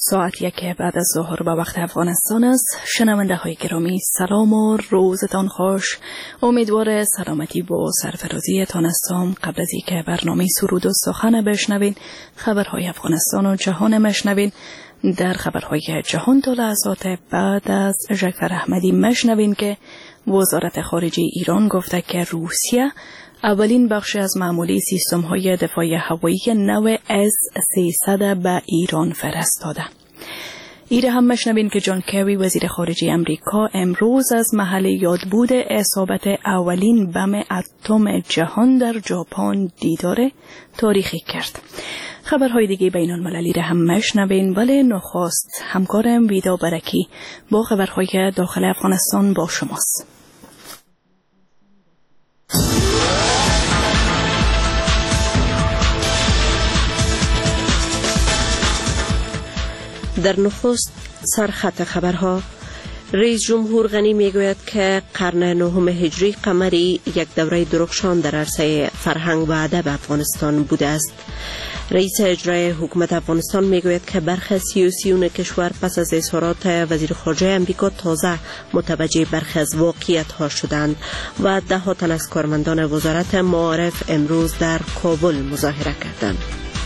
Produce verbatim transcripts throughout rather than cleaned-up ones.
ساعت یک بعد از ظهر به وقت افغانستان است. شنونده های گرامی سلام و روزتان خوش. امیدوار سلامتی و سرفرازی تان هستم. قبل از اینکه برنامه سرود و سخن بشنوین، خبرهای افغانستان و جهان مشنوین. در خبرهای جهان تا لحظات بعد از جعفر احمدی مشنوین که وزارت خارجه ایران گفته که روسیه اولین بخش از معمولی سیستم های دفاع هوایی نو اس سیصد به ایران فرستاده. ایره هم مشنوین که جان کری وزیر خارجه امریکا امروز از محل یادبود اصابت اولین بم اتم جهان در ژاپن دیدار تاریخی کرد. خبرهای دیگه بین المللی را هم مشنوین، ولی نخست همکارم ویدا برکی با خبرهای داخل افغانستان با شماست. در نخست سرخط خبرها: رئیس جمهور غنی میگوید که قرن نهم هجری قمری یک دوره درخشان در عرصه فرهنگ و ادب افغانستان بوده است. رئیس اجرای حکومت افغانستان میگوید که برخی سیاسیون کشور پس از اظهارات وزیر خارجه امریکا تازه متوجه برخی از واقعیت ها شدند و ده ها تن از کارمندان وزارت معارف امروز در کابل مظاهره کردند.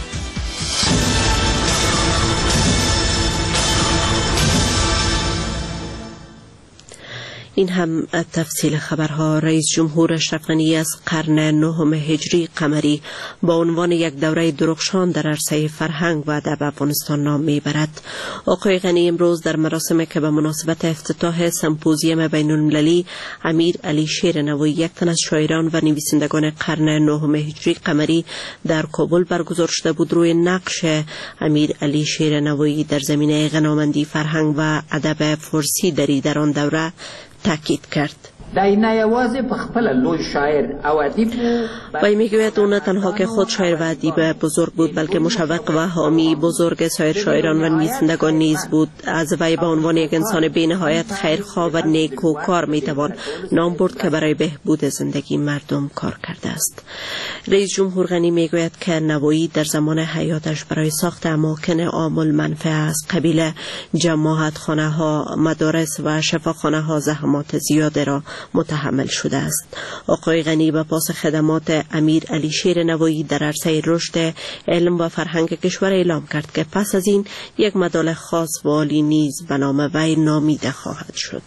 این هم تفصیل خبرها. رئیس جمهور اشرف غنی از قرن نهم هجری قمری با عنوان یک دوره درخشان در عرصه فرهنگ و ادب افغانستان نام میبرد. آقای غنی امروز در مراسمی که به مناسبت افتتاح سمپوزیوم بین المللی امیر علی شیر نوایی، یک تن از شاعران و نویسندگان قرن نهم هجری قمری در کابل برگزار شده بود، روی نقش امیر علی شیر نوایی در زمینه غنامندی فرهنگ و ادب فارسی دری در آن دوره تاکید کرد. دای نه یوازې په خپل لوی شاعر او ادیب وی میگوید او نه تنها که خود شاعر و ادیب بزرگ بود، بلکه مشوق و حامی بزرگ سایر شاعران و نویسندگان نیز بود. از وی به عنوان یک انسان بی نهایت خیرخواه و نیکوکار میتوان نام برد که برای بهبود زندگی مردم کار کرده است. رئیس جمهور غنی میگوید که نوایی در زمان حیاتش برای ساخت اماکن عام المنفعه از قبیل جماعت خانه ها، مدارس و شفاخانه ها زحمات زیاد را متحمل شده است. آقای غنی به پاس خدمات امیر علی شیر نوایی در عرصه رشد علم و فرهنگ کشور اعلام کرد که پس از این یک مدال خاص و عالی نیز به نام وی نامیده خواهد شد.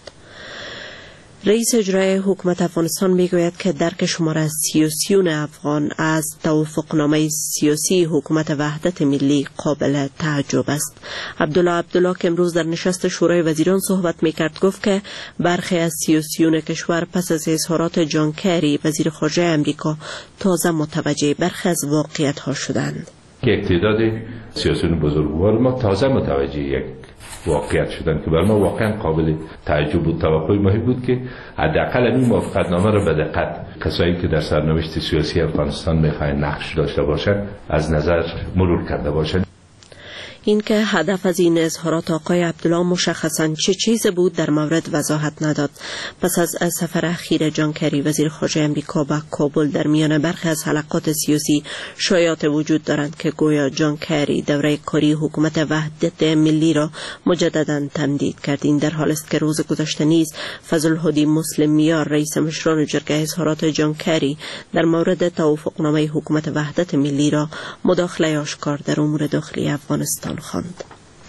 رئیس اجرای حکومت افغانستان میگوید که درک شمار از سیاسیون افغان از توافقنامه سیاسی حکومت وحدت ملی قابل تعجب است. عبدالله عبدالله که امروز در نشست شورای وزیران صحبت میکرد گفت که برخی از سیاسیون کشور پس از اظهارات جان کری وزیر خارجه امریکا تازه متوجه برخی از واقعیت ها شدند. یک تعداد سیاسیون بزرگوار ما تازه متوجه یک واقعیت شدن که بر ما واقعا قابل تعجب و توقع ماهی بود که حداقل این موافقتنامه را به دقت کسایی که در سرنوشت سیاسی افغانستان میخواهند نقش داشته باشند از نظر مرور کرده باشند. این که هدف از این اظهارات آقای عبدالله مشخصاً چه چیز بود در مورد وضاحت نداد. پس از سفر اخیر جان کری وزیر خارجه امریکا به کابل در میان برخی از حلقات سیاسی شایعات وجود دارند که گویا جان کری دوره کاری حکومت وحدت ملی را مجدداً تمدید کرد. این در حالی است که روز گذشته نیز فضل الهادی مسلم میار رئیس مشران جرگه اظهارات جان کری در مورد توافقنامه حکومت وحدت ملی را مداخله آشکار در امور داخلی افغانستان خواند.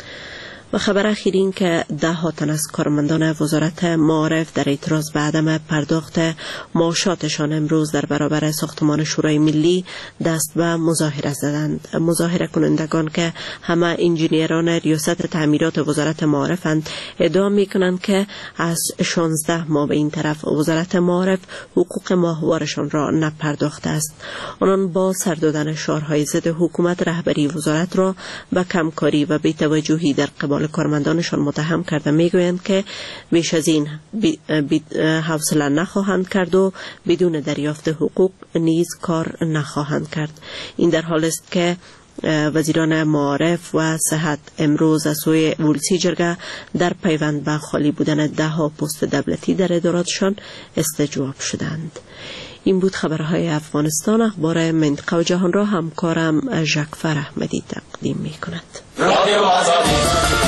و خبر اخیر این که ده ها تن از کارمندان وزارت معارف در اعتراض به عدم پرداخت معاشاتشان امروز در برابر ساختمان شورای ملی دست به مظاهره زدند. مظاهره کنندگان که همه انجینیران ریاست تعمیرات وزارت معارفند ادعا میکنند که از شانزده ماه به این طرف وزارت معارف حقوق ماهوارشان را نپرداخته است. آنان با سر دادن شعارهای ضد حکومت رهبری وزارت را به کمکاری و بی‌توجهی در قبال کارمندانشان متهم کرده میگویند که بیش از این حوصله نخواهند کرد و بدون دریافت حقوق نیز کار نخواهند کرد. این در حال است که وزیران معارف و صحت امروز از سوی ولسی جرگه در پیوند به خالی بودن ده ها پست دولتی در اداراتشان استجواب شدند. این بود خبرهای افغانستان. اخبار منطقه و جهان را همکارم جعفر احمدی تقدیم می کند.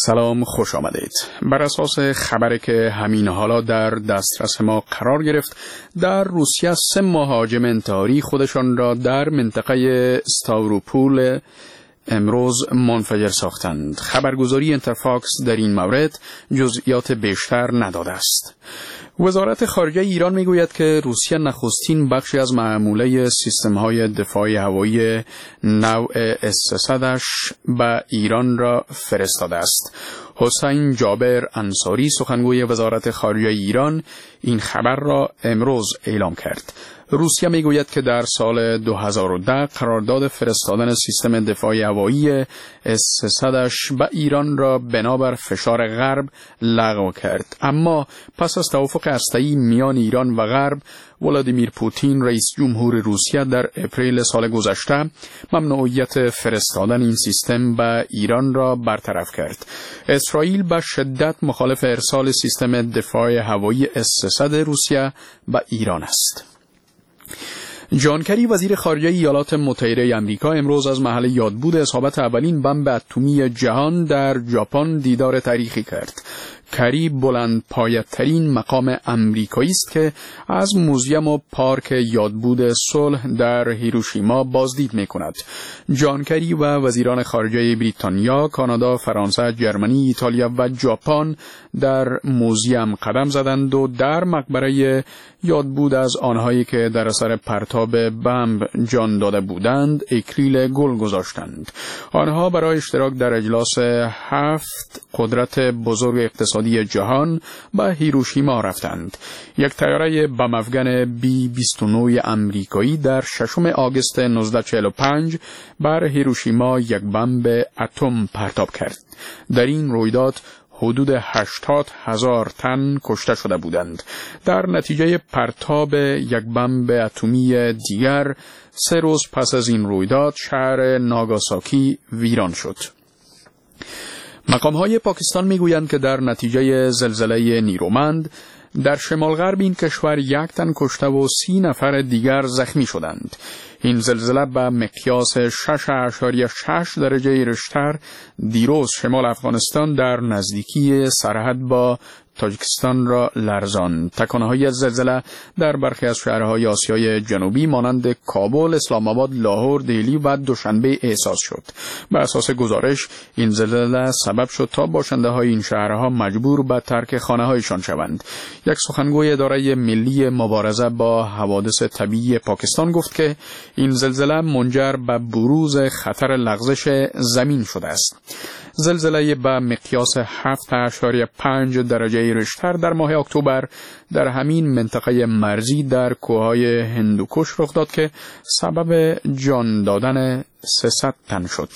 سلام، خوش آمدید. بر اساس خبری که همین حالا در دسترس ما قرار گرفت، در روسیه سه مهاجم انتحاری خودشان را در منطقه ستاوروپول امروز منفجر ساختند. خبرگزاری انترفاکس در این مورد جزئیات بیشتر نداده است. وزارت خارجه ایران میگوید که روسیه نخستین بخشی از معموله سیستم‌های دفاع هوایی نوع اس سیصد به ایران را فرستاده است. حسین جابر انصاری، سخنگوی وزارت خارجه ایران، این خبر را امروز اعلام کرد. روسیه میگوید که در سال دو هزار و ده قرارداد فرستادن سیستم دفاع هوایی اس سیصد به ایران را بنابر فشار غرب لغو کرد، اما پس از توافق هسته‌ای میان ایران و غرب، ولادیمیر پوتین رئیس جمهور روسیه در اپریل سال گذشته ممنوعیت فرستادن این سیستم به ایران را برطرف کرد. اسرائیل به شدت مخالف ارسال سیستم دفاع هوایی اس سیصد روسیه به ایران است. جان کری، وزیر خارجه ایالات متحده آمریکا، امروز از محل یادبود اصابت اولین بمب اتمی جهان در ژاپن دیدار تاریخی کرد. کری بلند پایه‌ترین مقام امریکایی است که از موزیم و پارک یادبود صلح در هیروشیما بازدید می‌کند. جان کری و وزیران خارجه بریتانیا، کانادا، فرانسه، جرمنی، ایتالیا و ژاپن در موزیم قدم زدند و در مقبره یادبود از آنهایی که در اثر پرتاب بمب جان داده بودند اکلیل گل گذاشتند. آنها برای اشتراک در اجلاس هفت قدرت بزرگ اقتصادی جهان به هیروشیما رفتند. یک طیاره بم افغان بی بیست و نه امریکایی در ششم آگوست نوزده چهل و پنج بر هیروشیما یک بمب اتم پرتاب کرد. در این رویداد حدود هشتاد هزار تن کشته شده بودند. در نتیجه پرتاب یک بمب اتمی دیگر، سه روز پس از این رویداد شهر ناگاساکی ویران شد. مقام‌های پاکستان میگویند که در نتیجه زلزله نیرومند در شمال غرب این کشور یک تن کشته و سی نفر دیگر زخمی شدند. این زلزله به مقیاس شش اشاریه شش درجه ریشتر دیروز شمال افغانستان در نزدیکی سرحد با تاجیکستان را لرزاند. تکانه‌های زلزله در برخی از شهرهای آسیای جنوبی مانند کابل، اسلام آباد، لاهور، دهلی و دوشنبه احساس شد. به اساس گزارش این زلزله سبب شد تا باشنده‌های این شهرها مجبور به ترک خانه‌هایشان شوند. یک سخنگوی اداره ملی مبارزه با حوادث طبیعی پاکستان گفت که این زلزله منجر به بروز خطر لغزش زمین شده است. زلزله به مقیاس هفت اشاریه پنج درجه ریشتر در ماه اکتبر در همین منطقه مرزی در کوههای هندوکش رخ داد که سبب جان دادن سیصد تن شد.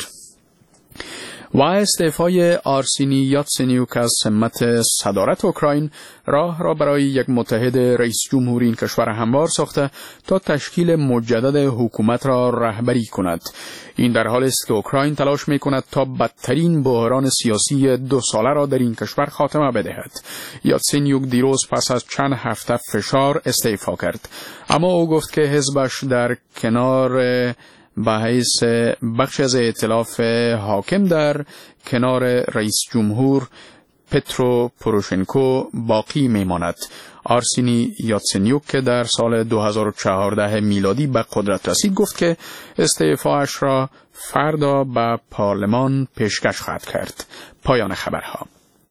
و استعفای آرسینی یاتسنیوک از سمت صدارت اوکراین راه را برای یک متحد رئیس جمهور این کشور هموار ساخته تا تشکیل مجدد حکومت را رهبری کند. این در حالی است که اوکراین تلاش می‌کند تا بدترین بحران سیاسی دو ساله را در این کشور خاتمه بدهد. یاتسنیوک دیروز پس از چند هفته فشار استعفا کرد، اما او گفت که حزبش در کنار به حیث بخش از ائتلاف حاکم در کنار رئیس جمهور پترو پوروشنکو باقی میماند. آرسینی یاتسنیوک که در سال دو هزار و چهارده میلادی به قدرت رسید گفت که استعفاش را فردا به پارلمان پیشکش خواهد کرد. پایان خبرها.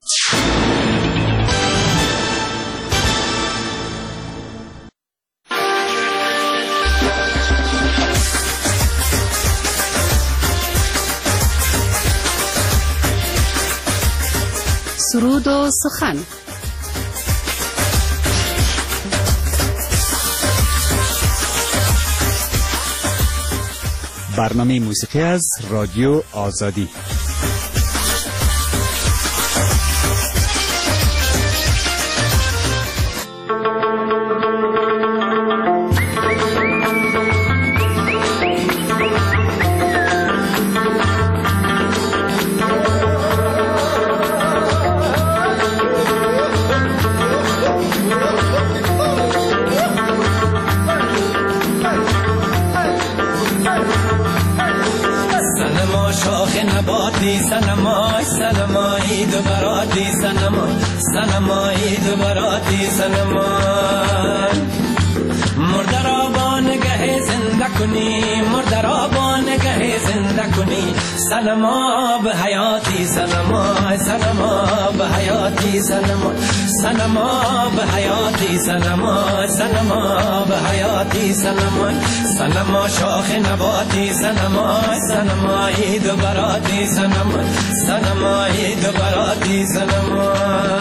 سرود و سخن. برنامه موسیقی از رادیو آزادی. شاخ نباتی سنمای سنمای دو براتی سنمای سنمای دو براتی سنمای مرده را با نگه زنده کنی مرده را با نگه زنده کنی سنما به حیاتی سنما سنما به حیاتی سنما سنما به حیاتی سنما سنما به حیاتی سنما سنما شاخ نباتی سنما سنما دو براتی سنما سنما دو براتی سنما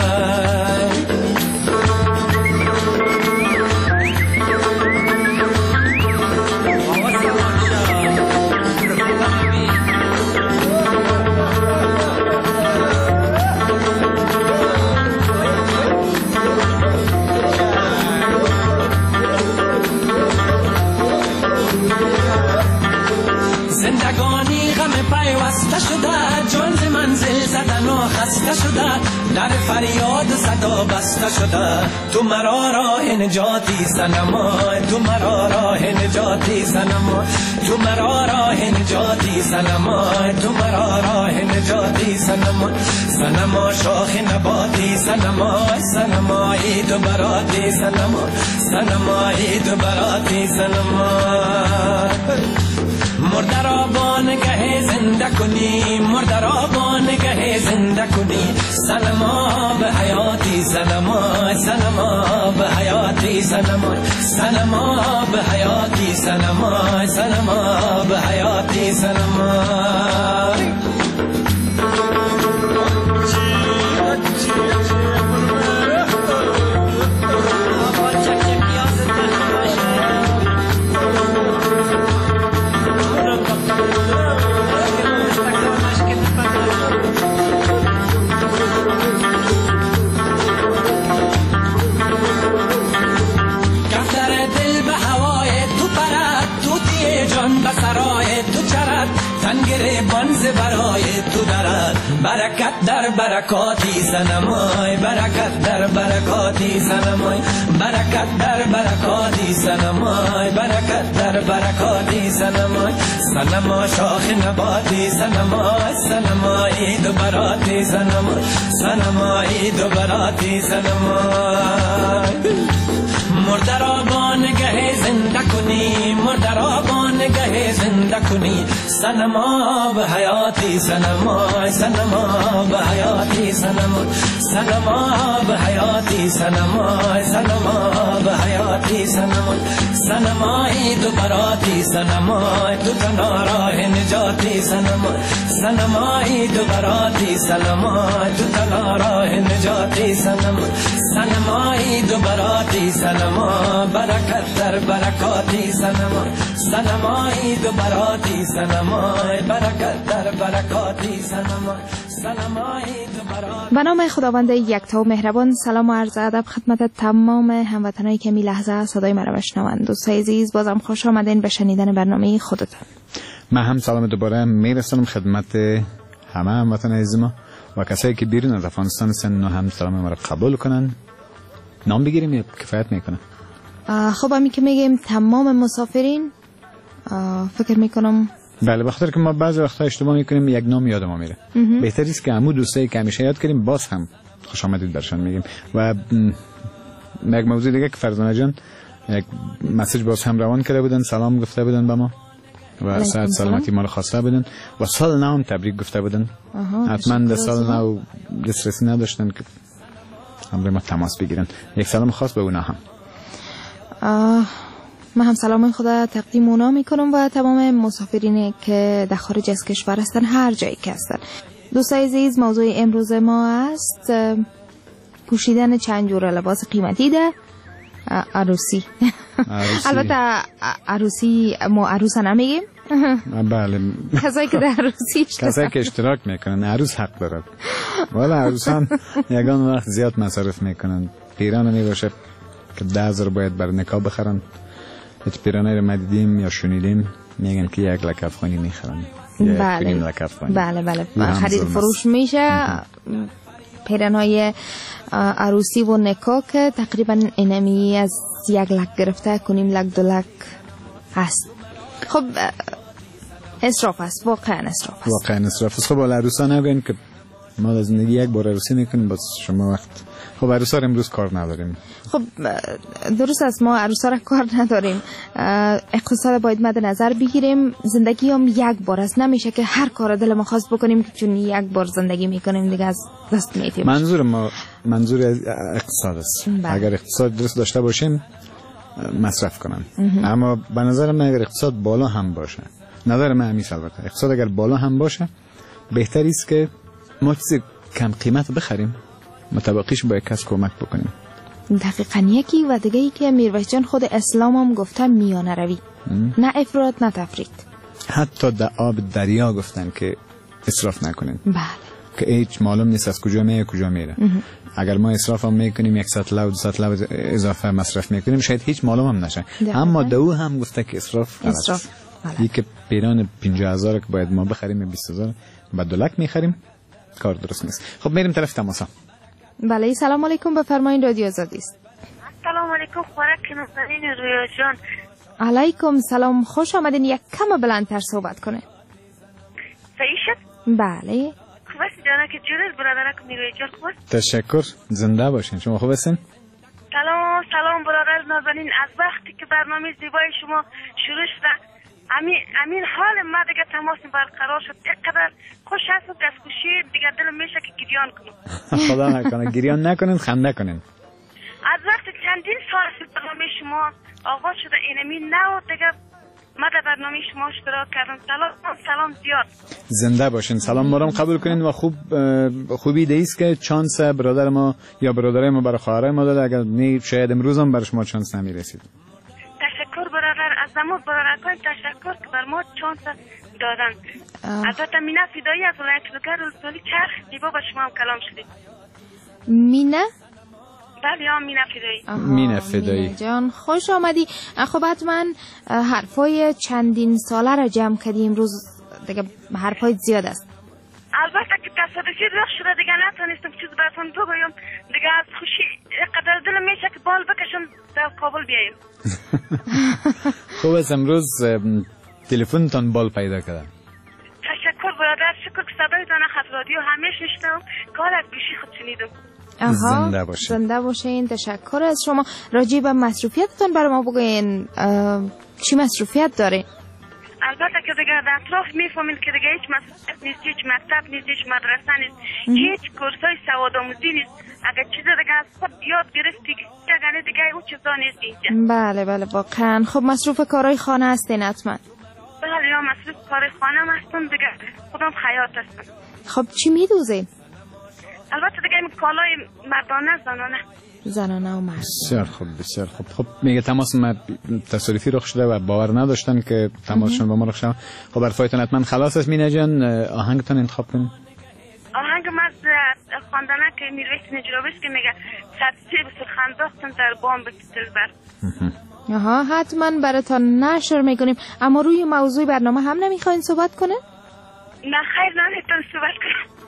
زندگانی غم پیوسته شده جان ز منزل زدن و خسته شده در فریاد صدا بسته شده تو مرا راه نجاتی صنمای تو مرا راه نجاتی صنمای تو مرا راه نجاتی صنمای تو مرا راه نجاتی صنمای صنما شاخ نباتی صنمای صنمای تو براتی صنمای صنمای تو براتی صنمای مرده را با نگه زنده کنی مرده را با نگه زنده کنی سلما به حیاتی سلما سلما به حیاتی سلما سلما به حیاتی سلما سلما به حیاتی سلما بنز برای تو درد برکت در برکاتی سنمای برکت در برکاتی سنمای برکت در برکاتی سنمای برکت در برکاتی سنمای سنما شاخ نباتی سنمای سنمای دو براتی سنمای سنمای دو براتی سنمای مرده را با نگه زنده کنی مرده را با نگه زنده کنی سنما به حیاتی سنما سنما به حیاتی سنما سنما به حیاتی سنما سنما به حیاتی سنما سنمای دو براتی سنما تو تنها راه نجاتی سنما سنمای دو براتی سنما تو تنها راه نجاتی سنما سنمای دو براتی سنما برکت در برکاتی سنما سنمای دو براتی سنما برکت در برکاتی سنما سنمای دو براتی. به نام خداوند یکتا و مهربان. سلام و عرض ادب خدمت تمام هموطنانی که می لحظه صدای مرا بشنوند. دوستای عزیز بازم خوش آمدین به شنیدن برنامه خودتان. من هم سلام دوباره میرسونم خدمت همه هموطن عزیز ما و کسایی که بیرون از افغانستان هستن هم سلام ما را قبول کنن. نام بگیریم یا کفایت میکنه؟ خب همین که میگیم تمام مسافرین فکر میکنم بله، بخاطر که ما بعضی وقتا اشتباه میکنیم یک نام یاد ما میره. بهتری است که همون دوستایی که همیشه یاد کردیم باز هم خوش آمدید برشان میگیم. و یک موضوع دیگه که فرزانه جان یک مسیج باز هم روان کرده بودن، سلام گفته بودن به ما و صحت سلامتی ما رو خواسته بودن و سال نو هم تبریک گفته بودن. حتما در سال نو دسترسی نداشتن که همراه ما تماس بگیرن. یک سلام خاص به اونا هم. من هم سلام خدا تقدیم اونا میکنم و تمام مسافرینی که در خارج از کشور هستن، هر جایی که هستن. دوستای عزیز، موضوع امروز ما است پوشیدن چند جور لباس قیمتی ده عروسی. البته عروسی ما عروس نمیگیم. بله، کسایی که در عروسی کسایی که اشتراک میکنن عروس حق دارد. والا عروسان یگان وقت زیاد مصرف میکنن. پیران میباشه که ده هزار باید بر نکاح بخرن. هیچ پیرانه رو مدیدیم یا شنیدیم میگن که یک لک افغانی میخرن. بله بله بله خرید فروش میشه. پیرانهای عروسی و نکاح که تقریبا اینمی از یک لک گرفته کنیم لک دو لک هست. خب اسراف است، واقعا اسراف است. واقعا اسراف است. خب عروسا نگوین که ما در زندگی یک بار عروسی میکنیم، بس شما وقت خب عروسا امروز کار نداریم. خب درست است، ما عروسا را کار نداریم، اقتصاد باید مد نظر بگیریم. زندگی هم یک بار است، نمیشه که هر کار دل ما خواست بکنیم چون یک بار زندگی میکنیم دیگه از دست میتیم. منظور ما منظور از اقتصاد است. بله. اگر اقتصاد درست داشته باشیم مصرف کنن، اما به نظر من اگر اقتصاد بالا هم باشه، نظر من همیشه البته اقتصاد اگر بالا هم باشه بهتر است که ما چیز کم قیمت بخریم، متبقیش با یک کس کمک بکنیم. دقیقاً. یکی و دیگه ای که میرویس جان خود اسلام هم گفتن میانه روی، نه افراط نه تفریط. حتی در آب دریا گفتن که اسراف نکنین. بله. که هیچ معلوم نیست از کجا میاد کجا میره. اگر ما اسراف هم میکنیم صد لو دوصد لو اضافه مصرف میکنیم شاید هیچ معلوم هم نشه. اما دو هم گفته که اسراف اسراف یکی پیران پنجاه هزار که باید ما بخریم بیست هزار بعد دلک میخریم، کار درست نیست. خب میریم طرف تماسا. بله سلام علیکم، بفرمایید رادیو آزادی است. سلام علیکم خوراک نازنین رویا جان. علیکم سلام، خوش آمدین. یک کم بلندتر صحبت کنه. صحیح شد؟ بله. خوب است جانا که جورت برادرک میروی جان. خوب است؟ تشکر، زنده باشین. شما خوب هستین؟ سلام سلام برادر نازنین، از وقتی که برنامه زیبای شما شروع شد امین امین حال ما دیگه تماس برقرار شد، اینقدر خوش هست و دستخوشی دیگه دلم میشه که گریان کنم. خدا نکنه گریان نکنین، خنده کنین. از وقتی چندین سال برنامه شما آغاز شده اینمی نو دیگه ما در برنامه شما اشتراک کردم. سلام سلام زیاد. زنده باشین. سلام ما رو قبول کنین و خوب خوبی دیست که چانس برادر ما یا برادرای ما برای خواهرای ما داده، اگر نه شاید امروز هم برای شما چانس نمیرسید. تشکر برادر، از ما برادران تشکر که بر ما چانس دادن. البته مینا فدایی از ولایت لوگر ولسوالی چرخ زیبا با شما هم کلام شدید. مینا؟ بله هم مینا فدایی. مینا فدایی جان خوش آمدی. خب حتما حرفای چندین ساله را جمع کردیم، روز دیگه حرفای زیاد است. البته که تصادفی رخ شده دیگه نتونستم چیز براتون بگویم دیگه. از خوشی قدر دلم میشه که بال بکشم در کابل بیایم. خوب است امروز تلفنتان بال پیدا کرده. تشکر برادر، شکر که صدای دانه خط رادیو همیشه میشنوم، کار از گوشی خود شنیدم. آها زنده باشین. زنده باشین. تشکر از شما. راجع به مصروفیتتون برای ما بگوین، چی مصروفیت داره؟ البته که دیگه در اطراف میفهمین که دیگه هیچ مصروفیت نیست، هیچ مکتب نیست، هیچ مدرسه نیست، هیچ کورسای سواد آموزی نیست. اگر چیز دیگه از خود یاد گرفتی دیگه دیگه اون چیزا نیست اینجا. بله بله واقعا. خب مصروف کارهای خانه هستین حتما؟ بله یا مصروف کارهای خانه هستم دیگه، خودم خیاط هستم. خب چی میدوزین؟ البته دیگه این کالای مردانه زنانه. زنانه و مرد. بسیار خوب بسیار خوب. خب میگه تماس ما تصادفی رخ شده و باور نداشتن که تماسشون با ما رخ شده. خب حرفایتون حتما خلاص است. مینا جان آهنگتون انتخاب کنین. آهنگ ما خواندنه که میرویس نجرابیست که میگه سرسی به سرخنداختن در بام به دلبر. آها حتما براتون نشر میکنیم. اما روی موضوع برنامه هم نمیخواین صحبت کنه؟ نه خیر نمیتون صحبت کنم.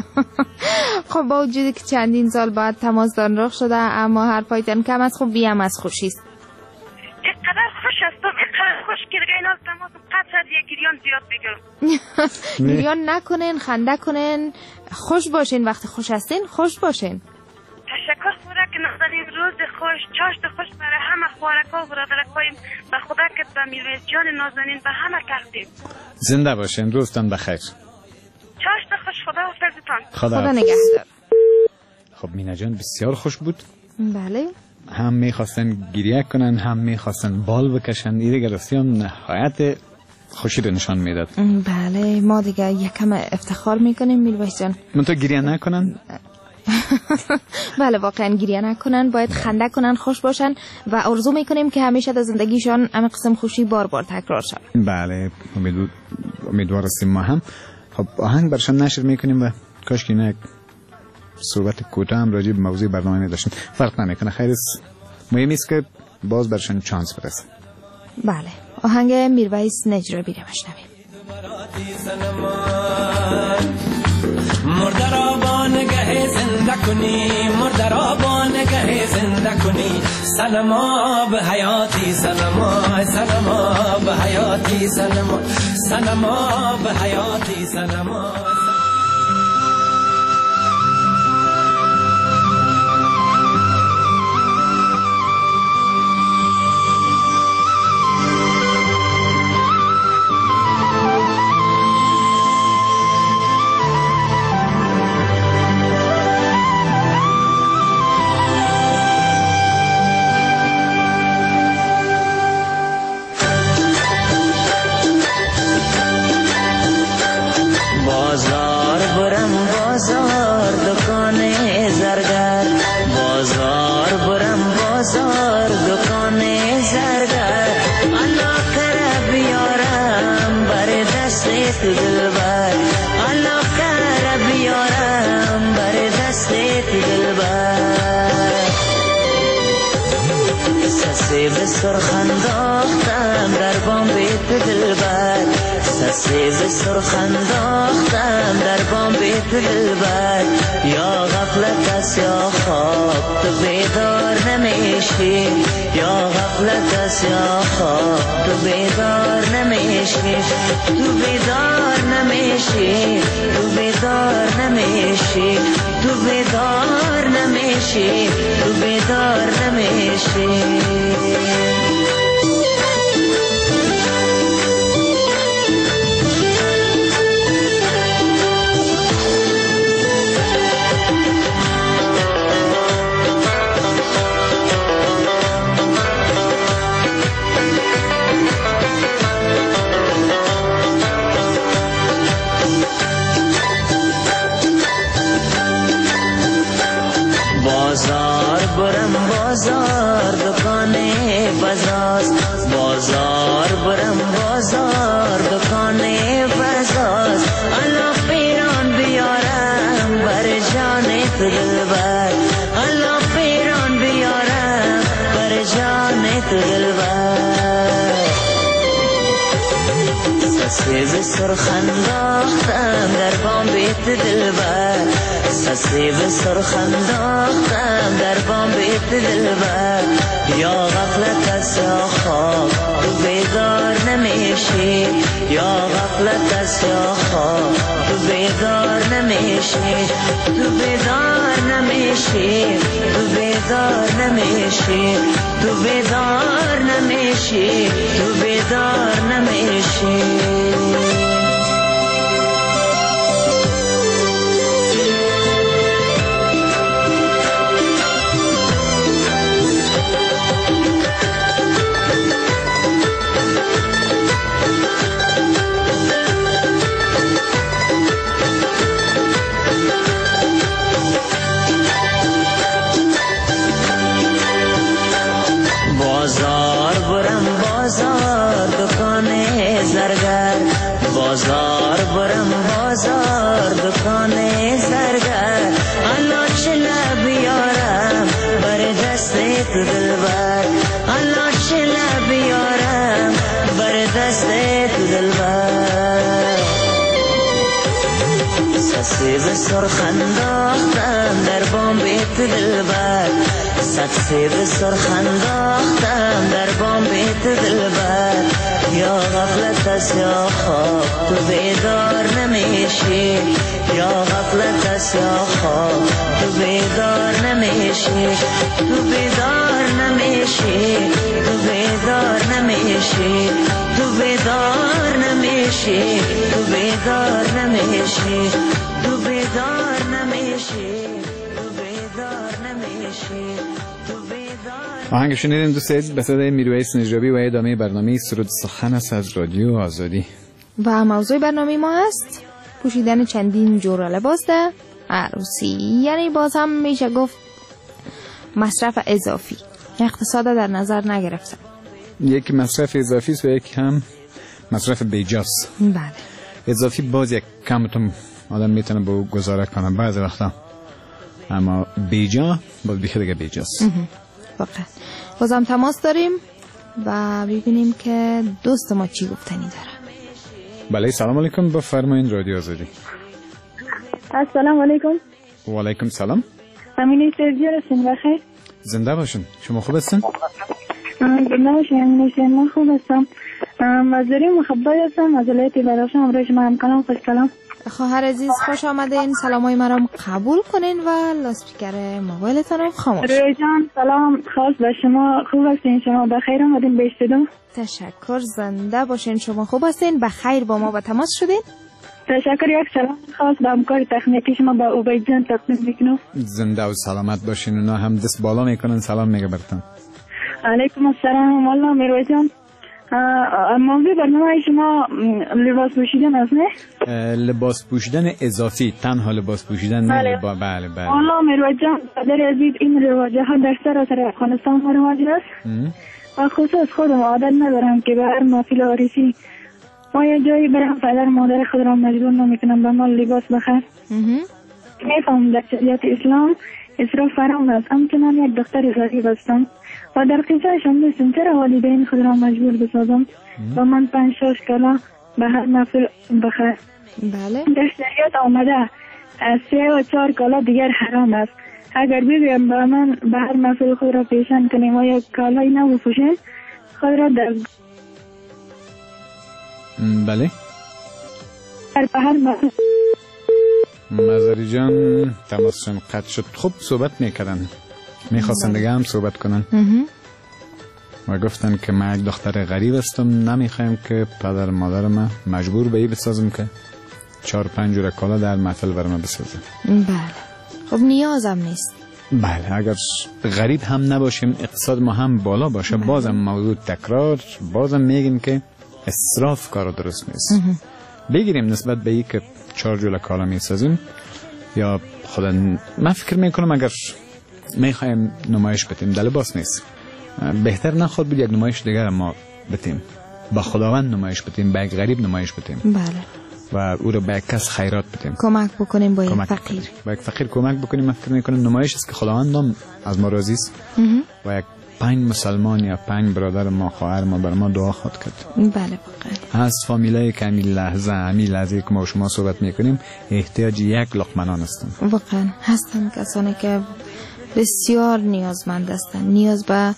خب با وجودی که چندین سال بعد تماستان رخ شده اما حرفایتان کم از خوبی هم از خوشیست. اینقدر خوش هستم، اینقدر خوش که دیگه اینا تماسم قطع از یک گریان زیاد بگیرم. گریان نکنین، خنده کنین، خوش باشین. وقتی خوش هستین خوش باشین. تشکر خوراک نازنین، روز خوش، چاشت خوش برای همه خوارکا و برادرکایم و خدا که به میرویس جان نازنین به همه تقدیم. زنده باشین، روزتان بخیر. چاشت خوش، خدا حافظتان. خدا, خدا نگهدار. خب مینا جان بسیار خوش بود. بله. هم میخواستن گریه کنن، هم میخواستن بال بکشن. این دیگه راستی هم نهایت خوشی رو نشان میداد. بله ما دیگه یکم افتخار میکنیم میرویس جان. من تو گریه نکنن. بله واقعا گریه نکنن، باید خنده کنن، خوش باشن و آرزو میکنیم که همیشه در زندگیشان همه قسم خوشی بار بار تکرار شد. بله امید امیدوار هستیم ما هم. خب آهنگ برشان نشر میکنیم و کاش که نه صحبت کوتاه هم راجع به موضوع برنامه می داشتیم. فرق نمیکنه، خیر است. مهم است که باز برشان چانس برسه. بله آهنگ میرویس نجرابی رو بشنویم. مرده را با نگه زنده کنی، مرده را با نگه زنده کنی. سنما به حیاتی سنما، سنما به حیاتی سنما، سنما به حیاتی سنما. سرخنداختم در بام بیت دلبر، سسی به سرخنداختم در بام بیت دلبر. یا غفلت است یا خواب تو بیدار نمیشی، یا غفلت است یا خواب تو بیدار نمیشی، تو بیدار نمیشی، تو بیدار نمیشی، تو بیدار نمیشی، تو بیدار نمیشی. بازار برم بازار دکانه بازاست، بازار برم بازار دکانه بازاست. الله پیران بیارم بر جان تو دلبر، الله پیران بیارم بر جان تو دلبر. سسی به سرخنداختم در بام بیت دلبر، سسی به سرخنداختم در بام بیت دلبر. یا غفلت است یا خواب تو بیدار نمیشی، یا غفلت است یا خواب تو بیدار نمیشی، تو بیدار نمیشی، تو بیدار نمیشی، تو بیدار نمیشی، تو بیدار نمیشی. بازار برم بازار دکانه زرگر، بازار برم بازار دکانه زرگر. الله چله بیارم بر دست تو دلبر، الله چله بیارم بر دست تو دلبر. سسی به سرخنداختم در بام بیت دلبر، سسی به سرخنداختم در بام بیت دلبر. یا غفلت است یا خواب تو بیدار نمیشی، یا غفلت است یا خواب تو بیدار نمیشی، تو بیدار نمیشی، تو بیدار نمیشی، تو بیدار نمیشی، تو بیدار نمیشی، تو بیدار نمیشی، تو بیدار نمیشی. آهنگ شنیدیم دوست به صدای میرویس نجابی و ادامه برنامه سرود سخن است از رادیو آزادی. و موضوع برنامه ما است پوشیدن چندین جور لباس در عروسی، یعنی باز هم میشه گفت مصرف اضافی، اقتصاد در نظر نگرفتن. یک مصرف اضافی است و یک هم مصرف بیجاست. بله. اضافی باز یک کمتون آدم میتونه با گزاره کنه بعض وقتا، اما بیجا باز بیخی دیگه بیجاست. واقعا. بازم تماس داریم و ببینیم که دوست ما چی گفتنی داره. بله سلام علیکم، بفرمایید رادیو آزادی. السلام علیکم. و علیکم سلام. امینه سرجی هستین بخیر؟ زنده باشین. شما خوب هستین؟ زنده باشین. امینه سرجی من خوب هستم. مزدوری مخبر هستم از ولایت بدخشان. امروز شما هم کلام خوش کلام. خواهر عزیز خوش آمدین. سلامای مرام قبول کنین و لاسپیکر موبایلتون رو خاموش. روی جان سلام خاص به شما. خوب هستین؟ شما بخیر آمدین به استودیو. تشکر. زنده باشین. شما خوب هستین؟ بخیر با ما و تماس شدین؟ تشکر. یک سلام خاص به همکار تکنیکی شما با عبید جان تقدیم میکنم. زنده و سلامت باشین. اونا هم دست بالا میکنن سلام میگه براتون. علیکم السلام. والله میروی جان موضوع برنامه شما لباس پوشیدن است نه؟ لباس پوشیدن اضافی، تنها لباس پوشیدن نه. بله لبا... بله بله. والله میروی جان برادر عزیز این رواجه ها در سراسر افغانستان رواج است و خصوص خودم عادت ندارم که به هر محفل عروسی ما یه جایی برم پدر مادر خود را مجبور نمیکنم به ما لباس بخر. میفهم در شریعت اسلام اسراف حرام است، همچنان یک دختر غریب هستم و در قصه شما دستم چرا والدین خود را مجبور بسازم و من پنج شش کالا به هر محفل بخر. بله. در شریعت آمده سه و چهار کالا دیگر حرام است. اگر بگویم با من به هر محفل خود را پیشن کنیم و یک کالایی نبپوشیم خود را در بله به هر محفل مزاری جان تماسشون قطع شد. خوب صحبت میکردن، میخواستن دیگه هم صحبت کنن و گفتن که من یک دختر غریب هستم، نمیخوایم که پدر مادر من مجبور به ای بسازم که چهار پنج جور کالا در محفل برام بسازم. بله. خب نیازم نیست. بله اگر غریب هم نباشیم اقتصاد ما هم بالا باشه. بله. بازم موضوع تکرار بازم میگیم که اسراف کار درست نیست. بگیریم نسبت به ای که چهار جور کالا میسازیم یا خدا من فکر میکنم اگر میخوایم نمایش بتیم در لباس نیست، بهتر نخواد بود یک نمایش دیگر ما بتیم، با خداوند نمایش بتیم، با یک غریب نمایش بتیم. بله. و او رو به یک کس خیرات بتیم، کمک بکنیم با یک فقیر. با یک فقیر کمک بکنیم. من فکر میکنم نمایش است که خداوند هم از ما راضی است و یک پنج مسلمان یا پنج برادر ما خواهر ما بر ما دعا خواهد کرد. بله واقعا. از فامیلای که همین لحظه همین لحظه که ما شما صحبت میکنیم احتیاج یک لقمه نان هستن. واقعا هستن کسانی که بسیار نیازمند هستن، نیاز به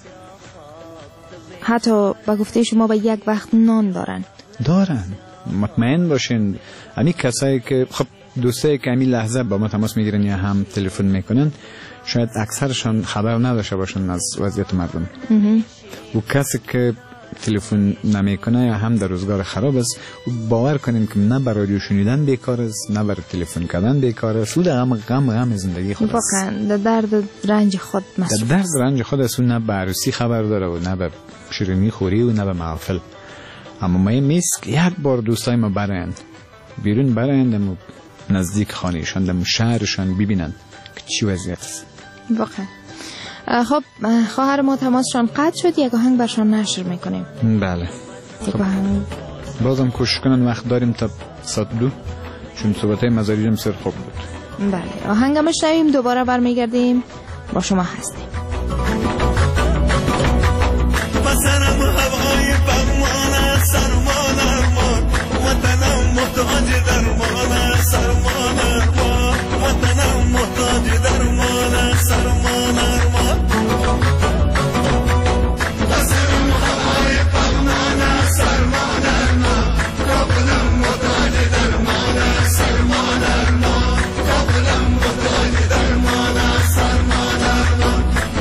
حتی با گفته شما به یک وقت نان دارن. دارن مطمئن باشین. همین کسایی که خب دوستایی که همین لحظه با ما تماس میگیرن یا هم تلفن میکنن شاید اکثرشان خبر نداشته باشن از وضعیت مردم. و کسی که تلفن نمیکنه یا هم در روزگار خراب است باور کنیم که نه برای رادیو شنیدن بیکار است نه برای تلفن کردن بیکار است. او در غم غم غم زندگی خود است. واقعا در درد رنج خود مصروف. در درد رنج خود است. نه به عروسی خبر داره و نه به شیرینی خوری و نه به محفل. اما ما میست که یک بار دوستای ما برایند بیرون برایند و نزدیک خانهشان در شهرشان ببینند که چی وضعیت است. واقعا. خب خواهر ما تماسشان قطع شد، یک آهنگ برشان نشر میکنیم. بله. خب بازم کوشش کنن وقت داریم تا ساعت دو چون صحبت های مزاری جم سر خوب بود. بله آهنگ هم شنویم دوباره برمیگردیم با شما هستیم. بسرم هوای بغمان سرمان ارمان وطنم محتاج درمان سرمان ارمان وطنم محتاج درمان سرمان ارمان بسرم هوای بغمان سرمان ارمان کابلم محتاج درمان سرمان ارمان کابلم محتاج درمان سرمان ارمان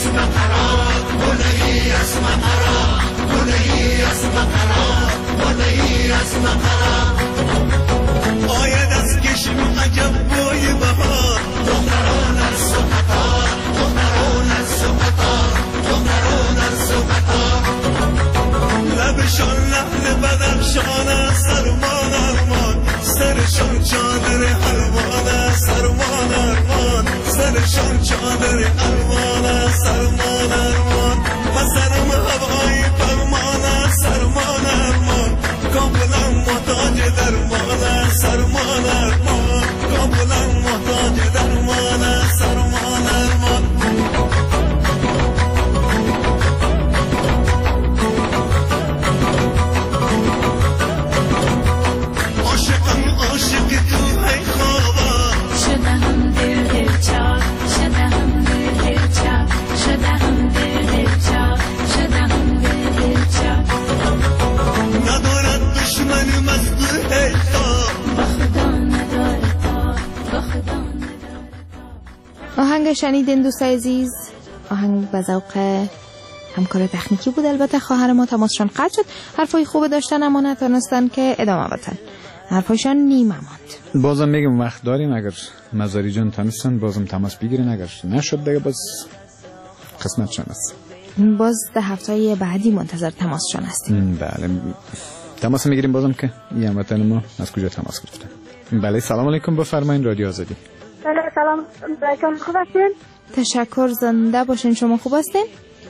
آید از کشم عجب بوی بهار دختران از سقطار دختران از سقطار دختران از سقطار لبشان لحن بدخشان سرمان ارمان سرشان چادر حرمان سرمان ارمان سرشان چادر حرمان سرمان ارمان و سرم هوای فرمان سرمان ارمان کاملا محتاج درمان سرمان ارمان کاملا محتاج درمان سرمان ارمان عاشقم عاشق تو ای خوابا شده هم دل دل چاک شده هم دل دل چاک شده هم دل دل چاک شده هم دل دل چاک ندارد دشمن مزدور ای خواب با خدا نداره تا با خدا نداره. آهنگ شنیدین دوستای عزیز، آهنگ به ذوق همکار تکنیکی بود. البته خواهر ما تماسشان قطع شد، حرفای خوب داشتن اما نتونستن که ادامه بدن، حرفایشان نیمه ماند. بازم میگم وقت داریم، اگر مزاری جان تونستن بازم تماس بگیرین، اگر نشد دیگه باز قسمتشان است. باز ده هفته بعدی منتظر تماسشان هستیم. بله تماس میگیریم بازم که این هموطن ما از کجا تماس گرفتن. بله سلام علیکم، بفرمایید رادیو آزادی. بله سلام علیکم، خوب هستین؟ تشکر، زنده باشین. شما خوب هستین؟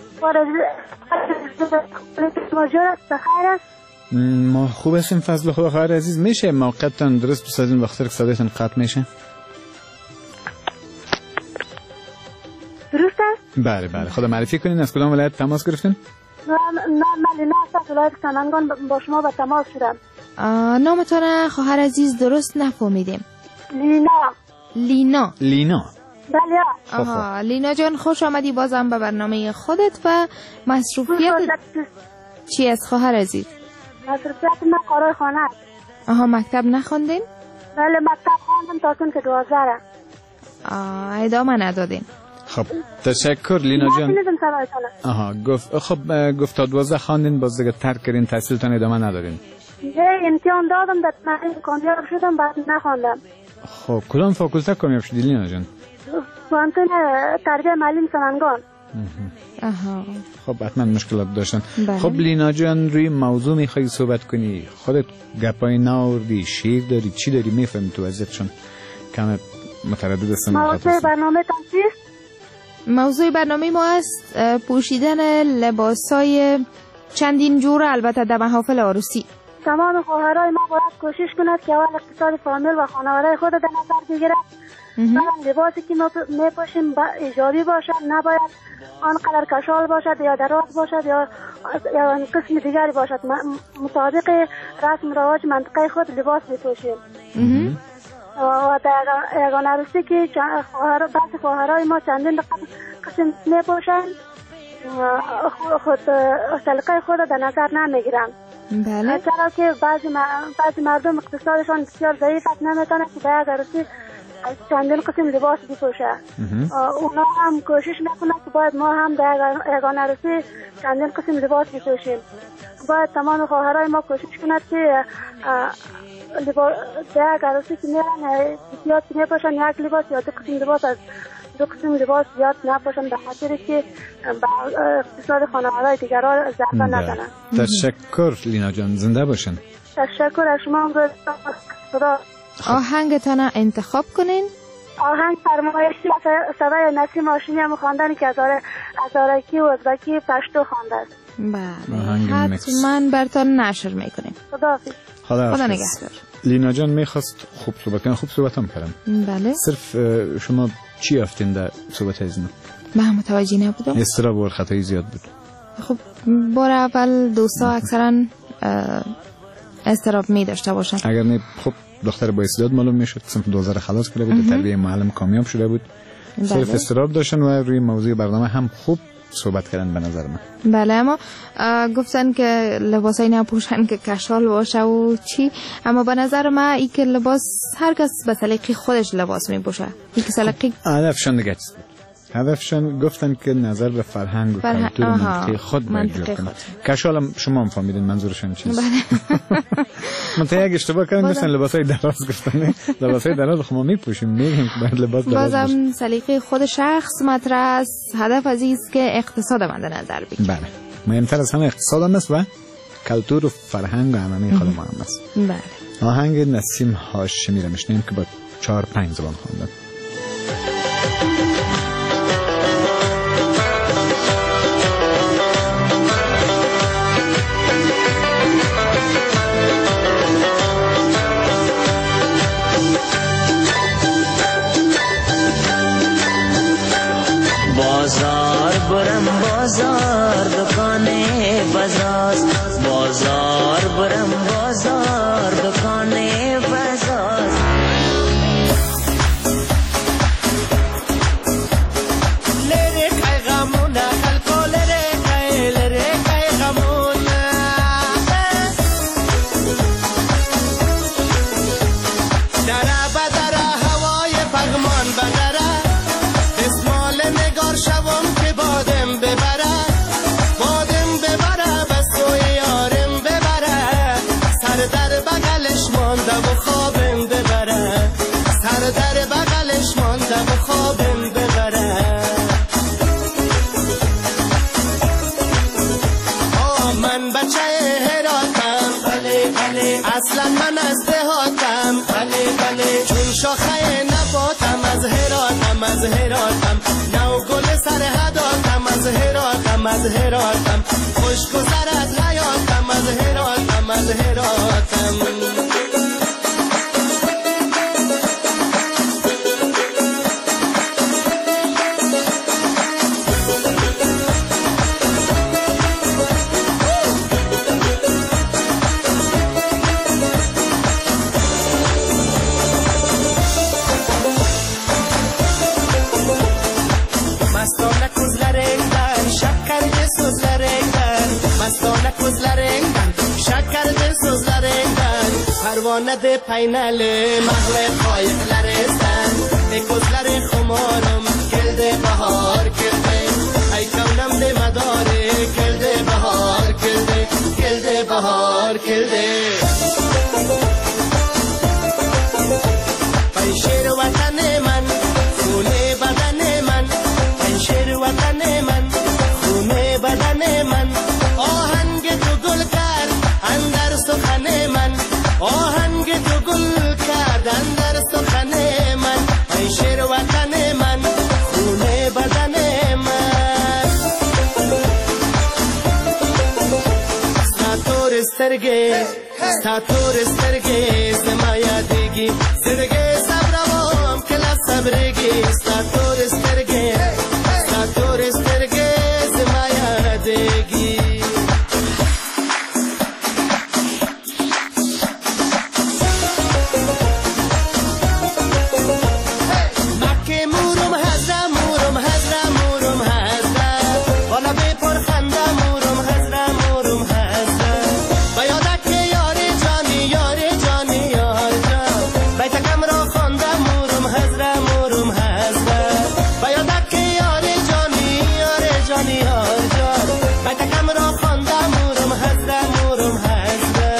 ما خوب هستیم فضل خدا. خواهر عزیز میشه موقعتان درست بسازین وقتی که صدایتان قطع میشه؟ درست است؟ بله بله. خدا معرفی کنین از کدام ولایت تماس گرفتین؟ من من لینا از ولایت سمنگان با شما به تماس شدم. نامتون خواهر عزیز درست نفهمیدیم. لینا. لینا. لینا. بله. آها لینا جان خوش آمدی بازم به برنامه خودت. و مصروفیت چی است خواهر عزیز؟ مصروفیت من کارای خانه است. آها مکتب نخوندین؟ بله مکتب خواندم تا چون که دوازده. آه ادامه ندادین. خب تشکر لینا جان. آها گفت خب گفت تا دوازده خواندین باز دیگه ترک کردین تحصیلتان ادامه ندادین؟ نه امتحان دادم در تحصیل کامیاب شدم بعد نخواندم. خب کدام فاکولته کامیاب شدی لینا جان؟ پانتون تربیه معلم سمنگان. آها خب حتما مشکلات داشتن. بله. خب لینا جان روی موضوع میخوای صحبت کنی؟ خودت گپای ناوردی، شیر داری، چی داری؟ میفهمی تو وضعیتشون کم متردد هستم. موضوع برنامه تنسیست؟ موضوع برنامه ما است پوشیدن لباسای چندین جور، البته در محافل عروسی. تمام خواهرای ما باید کوشش کند که اول اقتصاد فامیل و خانواده خود در نظر بگیرد. مثلا لباسی که ما میپوشیم ایجابی باشد، نباید آنقدر کشال باشد یا دراز باشد یا یا قسم دیگری باشد. مطابق رسم رواج منطقه خود لباس میپوشیم. و در یگان عروسی که بعضی خواهرای ما چندین قسم میپوشند خود سلیقه خود در نظر نمیگیرن. بله. چرا که بعضی بعضی مردم اقتصادشان بسیار ضعیف است، نمیتونه که در عروسی چندین قسم لباس بپوشه. اونا هم کوشش میکنن که باید ما هم در یگان عروسی چندین قسم لباس بپوشیم. باید تمام خواهرای ما کوشش کنند که در عروسی که میرن زیاد میپوشن یک لباس یا دو قسم لباس از دو قسم لباس زیاد نپوشن، به خاطر که اقتصاد خانواده دیگران ضربه نزنن. تشکر لینا جان، زنده باشن. تشکر از شما. خدا. آهنگتان انتخاب کنین. آهنگ فرمایشی صدای نسیم هاشمی هم خواندن که از آرکی و ازبکی پشتو خوانده است. بله حتما برتان نشر میکنیم. خداحافظ. خدا خدا نگهدار. لینا جان میخواست خوب صحبت کنم، خوب صحبت هم کردم. بله. صرف شما چی یافتین در صحبت از ما؟ من متوجه نبودم. استراب و خطایی زیاد بود. خب بار اول دوستا اکثرا استراب می داشته باشن. اگر نه خب دختر با استعداد معلوم میشد، صنف دوازده خلاص کرده بود، تربیه معلم کامیاب شده بود. صرف استراب داشتن و روی موضوع برنامه هم خوب صحبت کردن به نظر من. بله اما گفتن که لباسای نپوشن که کشال باشه و چی، اما به نظر من این که لباس هر کس به سلیقه خودش لباس میپوشه. این که سلیقه هدفشان دیگه چیز بود. هدفشان گفتن که نظر به فرهنگ و فرهنگ... کلتور و منطقه خود باید کنن. کشال هم شما هم فهمیدین منظورشان چیست. منطقه اگه اشتباه کردن گفتن لباسای دراز گفتن. لباسای دراز خب ما میپوشیم میگیم که باید لباس دراز باشه. بازم سلیقه خود شخص مطرح است. هدف از این است که اقتصاد مد نظر بگیریم. بله. مهمتر از همه اقتصاد هم است و کلتور و فرهنگ و همه خود ما هم است. بله. آهنگ نسیم هاشمی را میشنیم که با چهار پنج زبان خواندن. بازار برم بازار دکانه بازار بازار برم بازار دکانه بازار لره کای غمونه خلکو لره کای لره کای غمونه دره بدره هوای پغمان بدره اسمال نگار شوم که بادم ببره بادم ببره بس توی یارم ببره سر در بغلش مانده و خوابم ببره سر در بغلش مانده و خوابم ببره آه من بچه هراتم بله بله اصلا من از دهاتم بله بله چون شاخه نباتم از هراتم از هراتم نو گل سر هداتم از هراتم از هراتم خوش گذرد حیاتم از هراتم از هراتم مستانه کوزلرنگن شکر ده سوزلرنگن مستانه کوزلرنگن شکر ده سوزلرنگن پروانه ده پینله محل قایق لرستن ای کوزلر خمارم کلده بهار کلده ای کونم ده مداره کلده بهار کلده کلده بهار کلده پنشیر وطن من خونه بدن من شیر وطن من خونه بدن من آهنگ تو گل کرد اندر سخن من آهنگ تو گل کرد اندر سخن من ای شیر وطن من خونه بدن من ستاتور استرگه ستاتور استرگه سمایا دیگی سرگه صبروام کلا صبرگی ستاتور استرگه ستاتور استرگه سمایا دیگی مکه مورم هزرا مورم هزرا مورم هزرا والا به پرخنده مورم هزرا مورم هزرا بیادک یار جانی یار جانی یار جان بیتکم را خانده مورم هزرا مورم هزرا بیادک یار جانی یار جانی یار جان بیتکم را خانده مورم هزرا مورم هزرا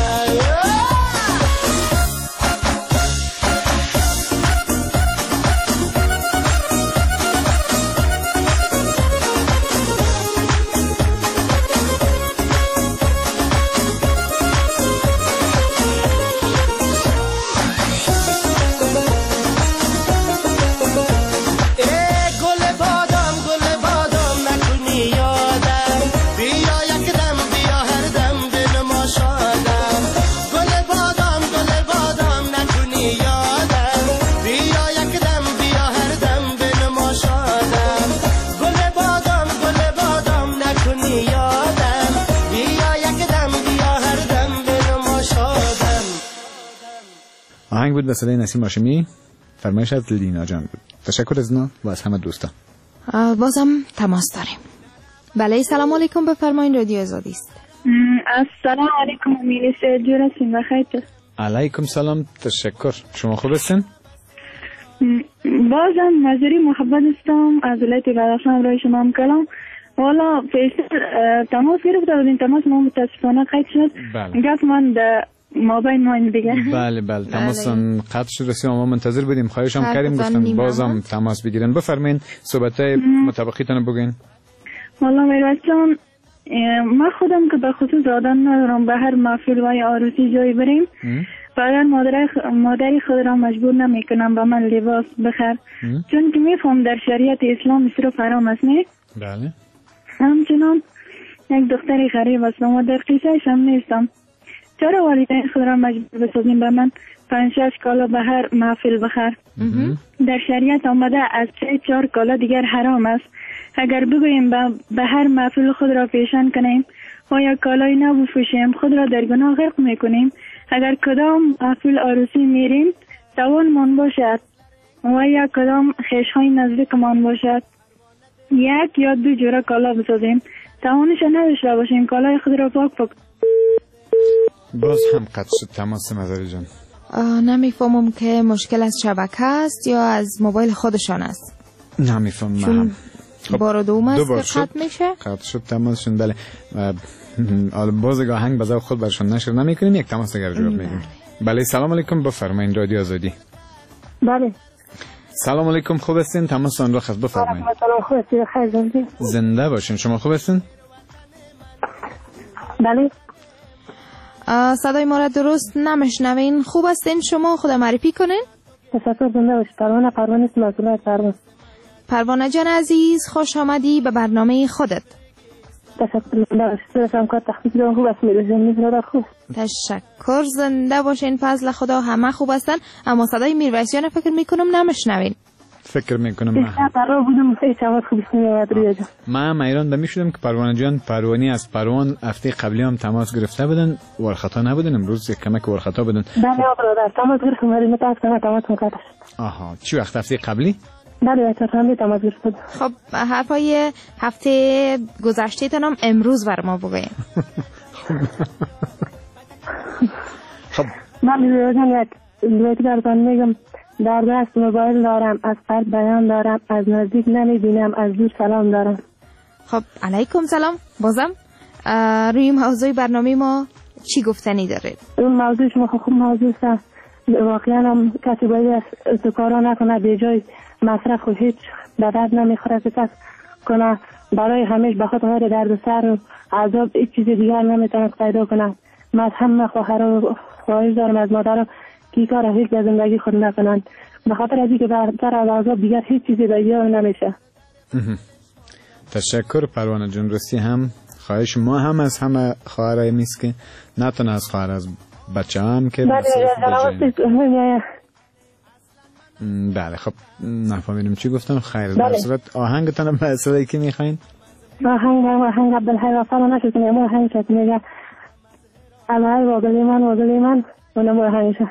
آهنگ بود به صدای نسیم هاشمی، فرمایش از لینا جان بود. تشکر از اینا و از همه دوستان. بازم تماس داریم. بله سلام علیکم، بفرمایید رادیو آزادی است. السلام علیکم امید سرجو رسیم بخیر. علیکم سلام، تشکر. شما خوب هستین؟ بازم نظری محبت استم از ولایت بدخشان برای شما هم کلام. والا فیصل تماس گرفته بودین، تماس ما متاسفانه قید شد. بله. گفت من در مابین ما این دیگه. بله بله تماس قطع شد، رسید ما منتظر بودیم، خواهش هم کردیم گفتن بازم تماس بگیرن. بفرمایید صحبتای مطابقیتون بگین. والا میرویس جان من خودم که به خصوص آدم ندارم به هر محفل و عروسی جایی بریم فقط مادر مادری خود را مجبور نمیکنم به من لباس بخر، چون که میفهم در شریعت اسلام صرف حرام است. نه بله همچنان یک دختری غریب هستم و در قیسهش هم نیستم. چرا والدین خود را مجبور بسازیم به من پنج شش کالا به هر محفل بخر؟ در شریعت آمده از سه چهار کالا دیگر حرام است. اگر بگوییم به هر محفل خود را پیشن کنیم و یا کالای نبفروشیم خود را در گناه غرق میکنیم. اگر کدام محفل عروسی میریم توان من باشد و یا کدام خیشهای نزدیک من باشد یک یا دو جوره کالا بسازیم، توانش نداشته باشیم کالای خود را پاک پاک. باز هم قطع شد تماس مزاری جان. نمیفهمم که مشکل از شبکه است یا از موبایل خودشان است. نمیفهمم. چون خب بار دوم است که قطع میشه. قطع شد تماسشون. بله باز آهنگ بذار خود برشون نشر نمیکنیم، یک تماس دیگر جواب میدیم. بله سلام علیکم، بفرمایید رادیو آزادی. بله سلام علیکم، خوب هستین؟ تماس آن را خط بفرمایید. سلام خوب هستین؟ خیلی زنده زنده باشین. شما خوب هستین؟ بله صدای ما را درست نمیشنوین. خوب هستین؟ شما خود معرفی کنین. تشکر. زنده باشید. پروانه پروانه است مسئول پروانه. پروانه جان عزیز خوش آمدی به برنامه خودت. تشکر. زنده باشید. شما کار تخفیف دارم خوب است میرسن خوب. تشکر. زنده باشین. فضل خدا همه خوب هستن، اما صدای میرویسیان فکر میکنم نمیشنوین. فکر میکنم من قرار بودم هیچ آواز خوبی نمیاد روی جان. من ایران به میشدم که پروانه جان پروانی از پروان هفته قبلی هم تماس گرفته بودن، ورخطا نبودن، امروز یک کمک ورخطا بودن. بله برادر تماس گرفتم ولی متاسفانه تماس قطع شد. آها چی وقت هفته قبلی؟ بله چهارشنبه تماس گرفتم. خب حرفای هفته گذشته تنم امروز بر ما بگوین. خب من میگم یک دویتی براتون میگم. در دست موبایل دارم، از قلب بیان دارم، از نزدیک نمیبینم، از دور سلام دارم. خب علیکم سلام. بازم روی موضوع برنامه ما چی گفتنی دارید؟ اون موضوع شما خوب موضوع است. واقعا هم کسی باید از کارا نکنه به جای مصرف خود هیچ به درد نمیخوره که کس کنه برای همیشه به خاطر درد سر و عذاب هیچ چیز دیگر نمیتونه پیدا کنه. من هم خواهر خواهش دارم از مادر که کار هیچ به زندگی خود نکنن به خاطر از اینکه برتر از عذاب دیگر هیچ چیزی دیگر نمیشه. تشکر پروانه جون. راستی هم خواهش ما هم از همه خواهرای میست که نه تنها از خواهر از بچه هم که بله خب نفهمیدم چی گفتم. خیر در صورت آهنگتان به اصلی که میخواین؟ آهنگ آهنگ عبدالحی وفا رو نشد کنیم آهنگ شد میگه علای واقعی من واقعی من اونم آهنگشه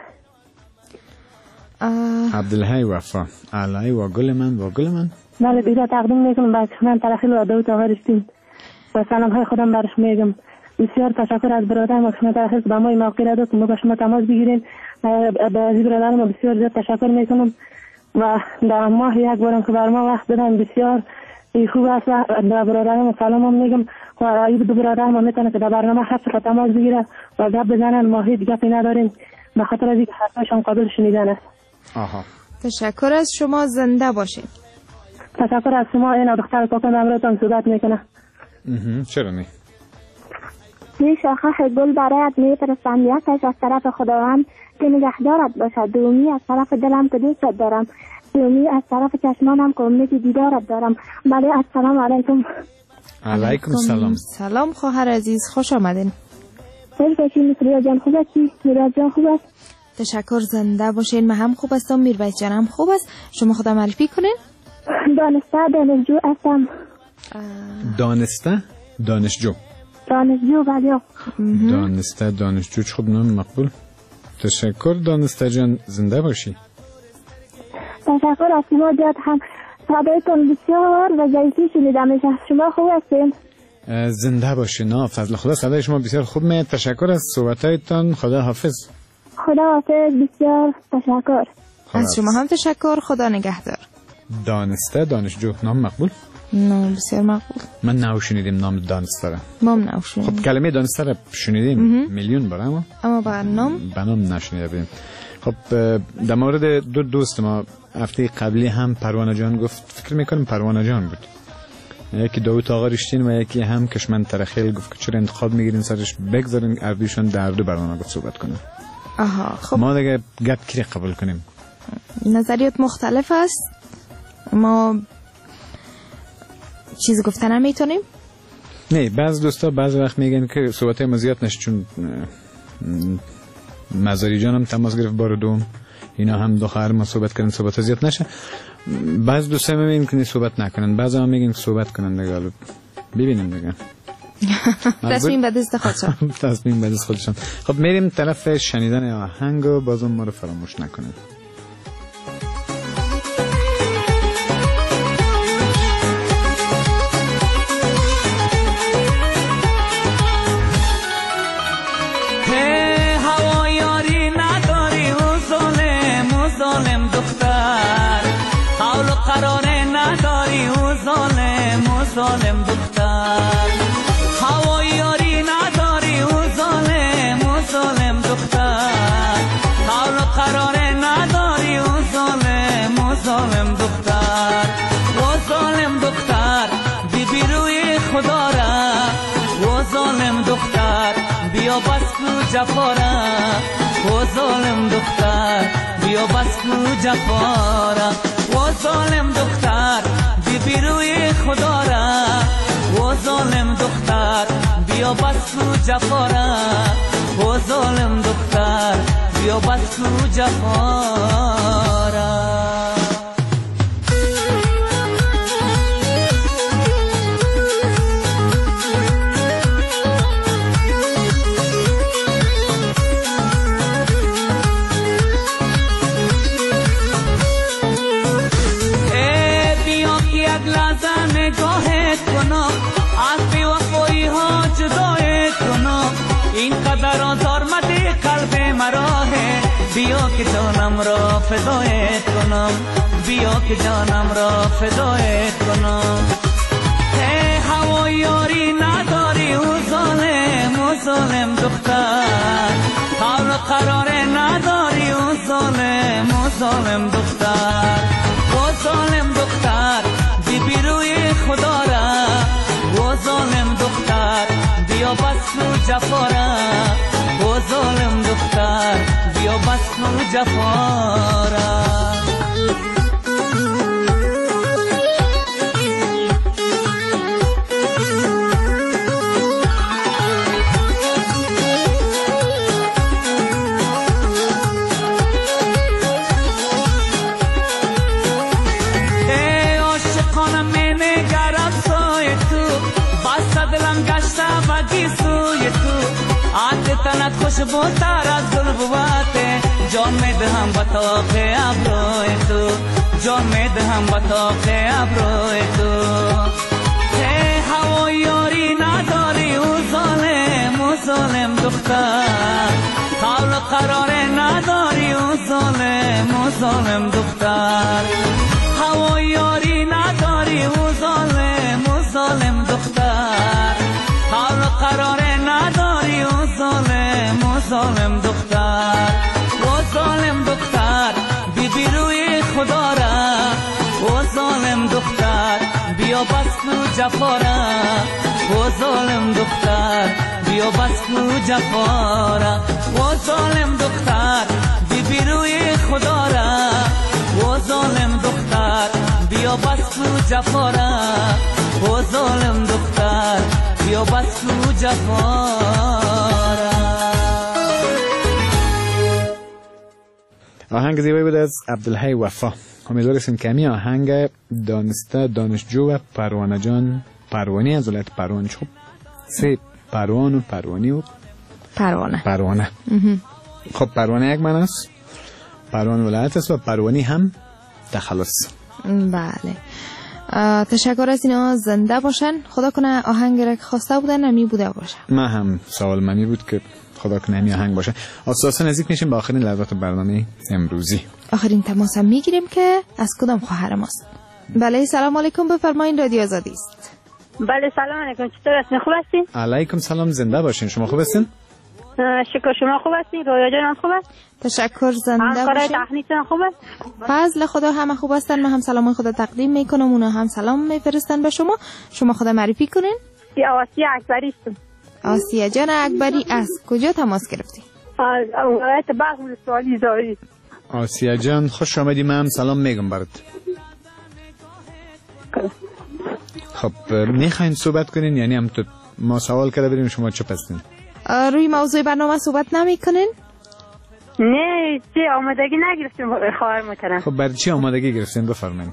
عبدالحی وفا علای واقعی من واقعی من. بله بیدا تقدیم میکنم برش من ترخیل و دو تا غرشتیم و سلام های خودم برش میگم. بسیار تشکر از برادر ما که شما ترخیل به ما موقع را داد که ما با شما تماس بگیرین. به از برادر ما بسیار زیاد تشکر میکنم و در ماه یک بارم که بر ما وقت بدن بسیار خوب است. به برادر ما سلام هم میگم و این دو برادر ما میتونه که در برنامه حفظ را تماس بگیره و گپ بزنن. ما هیچ گپی نداریم به خاطر از اینکه حرفشان قابل شنیدن است. آها تشکر از شما. زنده باشین. تشکر از شما. این دختر پاکم امروتان صحبت میکنه. چرا نه؟ می شاخه گل برایت میفرستم یکش از طرف خداوند که نگهدارت باشد، دومی از طرف دلم که دوستت دارم، دومی از طرف چشمانم که امید دیدارت دارم. بله السلام علیکم. علیکم سلام. سلام خواهر عزیز خوش آمدین. خوش باشین. میرا جان خوب هستی؟ میرا جان خوب است؟ تشکر. زنده باشین. من هم خوب هستم. میرویس جان هم خوب است. شما خدا معرفی کنین. دانسته دانشجو هستم. دانسته دانشجو دانشجو بله. دانسته دانشجو چه خوب نام مقبول. تشکر دانسته جان. زنده باشی. تشکر از شما جات هم صدایتون بسیار و ضعیفی شنیده میشه. شما خوب هستین؟ زنده باشی. نه فضل خدا صدای شما بسیار خوب میاد. تشکر از صحبتایتان. خدا حافظ. خدا حافظ. بسیار تشکر. از شما هم تشکر. خدا نگهدار. دانسته دانشجو نام مقبول؟ نام بسیار مقبول. من نو شنیدیم نام دانسته را. ما هم نو شنیدیم. خب کلمه دانسته را شنیدیم میلیون بار، اما اما با نام به نام نشنیده بودیم. خب در مورد دو دوست ما هفته قبلی هم پروانه جان گفت، فکر میکنم پروانه جان بود، یکی داوود آقا رشتین و یکی هم کشمن ترخیل گفت که چرا انتخاب میگیرین سرش بگذارین اردوشان در دو برنامه گفت صحبت کنن. آها خب ما دیگه گپ کی قبول کنیم؟ نظریات مختلف است، ما چیز گفتن هم میتونیم. نه بعض دوستا بعض وقت میگن که صحبت ما زیاد نشه، چون مزاری جان هم تماس گرفت بار دوم، اینا هم دو خواهر ما صحبت کردن صحبت زیاد نشه. بعض دوستا میگن که صحبت نکنن، بعضا هم میگن که صحبت کنن دیگه. ببینیم دیگه. تصمیم به دست خودشان. تصمیم به دست خودشان. خب میریم طرف شنیدن آهنگ و بازم ما رو فراموش نکنید. ظالم دختر هوای یاری نداری و ظالم و ظالم دختر حال و قرار نداری و ظالم و ظالم دختر و ظالم دختر بی بی روی خدا را و ظالم دختر بیا بس کو جفا را و ظالم دختر بیا بس کو جفا را و ظالم دختر بی روی خدا را و ظالم دختر بیا بس کو جفا را و ظالم دختر بیا بس کو جفا را. اینقدر آزار مده قلب مرا ہے بیا که جانم را فدایت کنم بیا که جانم را فدایت کنم ای هوا یاری نداری و ظالم و ظالم دختر حال قرار نداری و ظالم و ظالم دختر و ظالم دختر بی بی روی خدا را و ظالم دختر بیا بس کو جفا را و ظالم دختر بیا بس کو جفا را. ای عاشقانم نگرم سوی تو بس دلم گشته بگی سوی تو آت تنت خوشبو تر از گل بواته جان می دهم بطاق ابروی تو جان می دهم بطاق ابروی تو ای هوا یاری نداری و ظالم و ظالم دختر حال قرار نداری و ظالم و ظالم دختر هوا یاری نداری و ظالم و ظالم دختر حال قرار نداری و ظالم و ظالم دختر و ظالم دختر بی بی روی خدا را و ظالم دختر بیا بس کو جفا را و ظالم دختر بیا بس کو جفا را و ظالم دختر بی بی روی خدا را و ظالم دختر بیا بس کو جفا را و ظالم دختر بیا بس کو جفا را. آهنگ زیبایی بود از عبدالحی وفا. امیدواریم که همین آهنگ دانسته دانشجو و پروانه جان پروانی از ولایت پروان چوب سه پروان و پروانی و پروانه پروانه خب پروانه یک من است، پروان ولایت است و پروانی هم تخلص. بله تشکر از اینا زنده باشن. خدا کنه آهنگ را که خواسته بودن نمی بوده باشه. ما هم سوال منی بود که خدا کنه همی آهنگ باشه. اساسا نزدیک میشیم به آخرین لحظات برنامه امروزی. آخرین تماس هم میگیریم که از کدام خواهر ماست. بله سلام علیکم، بفرمایید رادیو آزادی است. بله سلام علیکم، چطور هستین؟ خوب هستین؟ علیکم سلام، زنده باشین. شما خوب هستین؟ شکر، شما خوب هستین؟ رویا جان خوب است؟ تشکر، زنده باشین. تکنیکتون خوب است؟ فضل خدا همه خوب هستن. من هم سلام خدا تقدیم میکنم، اونا هم سلام میفرستن به شما. شما خدا معرفی کنین. آسیه اکبری هستم. آسیه جان اکبری، از کجا تماس گرفتی؟ از ولایت بلخ ولسوالی زاری. آسیه جان خوش آمدی، من هم سلام میگم برات. خب میخواین صحبت کنین؟ یعنی هم تو ما سوال کرده بریم شما چه پستین؟ روی موضوع برنامه صحبت نمی کنین؟ نه چی آمادگی نگرفتیم خواهر محترم. خب برای چی آمادگی گرفتین؟ بفرمایید.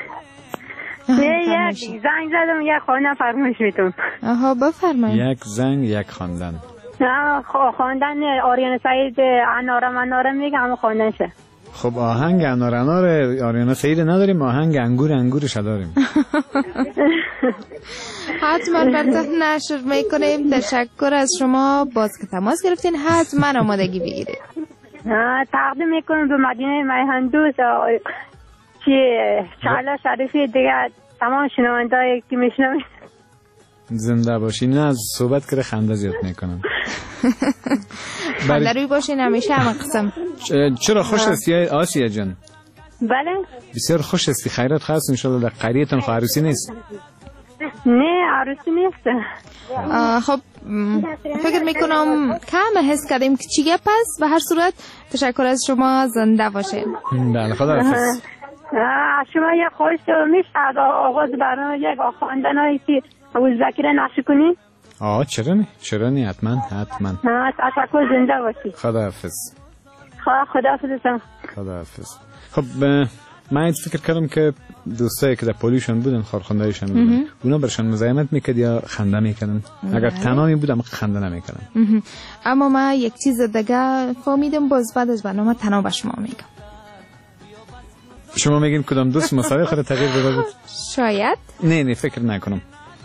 نه یک زنگ زدم یک خواندن فرمایش میتون. آها بفرمایید. یک زنگ یک خواندن. نه خواندن آریانا سعید انارم انارم میگه، اما خواندنشه. خب آهنگ انار انار آریانا سعید نداریم، آهنگ انگور انگورش داریم. حتما براتون نشر میکنیم. تشکر از شما باز که تماس گرفتین. حتما آمادگی بگیرید. تقدیم میکنم به مدینه میهندوز که شعله شریفی دیگه تمام شنوندهایی که میشنوید. زنده باشین. نه از صحبت کرده خنده زیاد میکنم. خنده روی باشین همیشه هم قسم. چرا خوش هستی آسیه جان؟ بله بسیار خوش هستی، خیرات خاص انشالله. در قریتون خو عروسی نیست؟ نه عروسی نیست. خب فکر میکنم کم حس کردیم که چی گپ است. به هر صورت تشکر از شما، زنده باشین. بله خدا حافظ. شما یک خواهش میشه از آغاز برنامه یک خواندنایی که ابوالذکر نقش کنی؟ آه چرا نه؟ چرا نه؟ حتما حتما. تشکر، زنده باشی. خدا حافظ. خدا حافظ. خدا حافظ. خب من فکر کردم که دوستایی که در پولیشون بودن، خارخوندهایشون بودن، اونا برشان مزاحمت میکرد یا خنده میکردن؟ اگر تمامی بودم خنده نمیکردن. اما من یک چیز دیگه فهمیدم، باز بعد از برنامه تنها به شما میگم. شما میگین کدام دوست مساوی خود تغییر داده بود؟ شاید. نه نه فکر نکنم.